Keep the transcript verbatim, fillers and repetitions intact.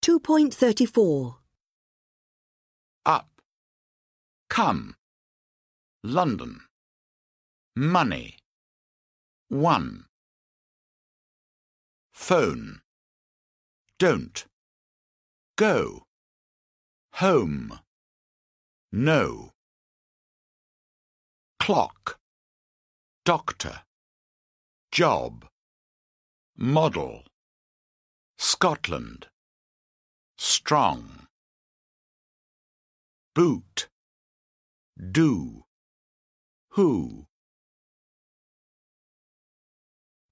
two point three four. Up. Come. London. Money. One. Phone. Don't. Go. Home. No. Clock. Doctor. Job. Model. Scotland. Strong. Boot. Do. Who.